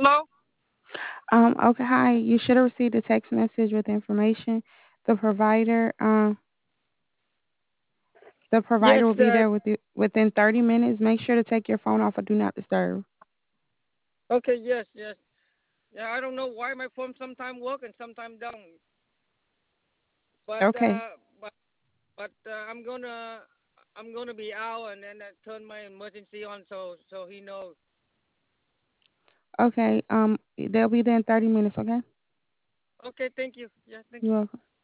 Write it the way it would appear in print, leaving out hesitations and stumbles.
Okay, hi. You should have received a text message with information. The provider, um, the provider will Yes. be there with you within 30 minutes. Make sure to take your phone off or do not disturb. Okay. Yes. Yes. Yeah. I don't know why my phone sometimes work and sometimes don't. But Okay. uh, but I'm gonna be out and then I turn my emergency on so he knows. Okay. They'll be there in 30 minutes, okay? Okay. Thank you. Yeah. Thank You're you. welcome.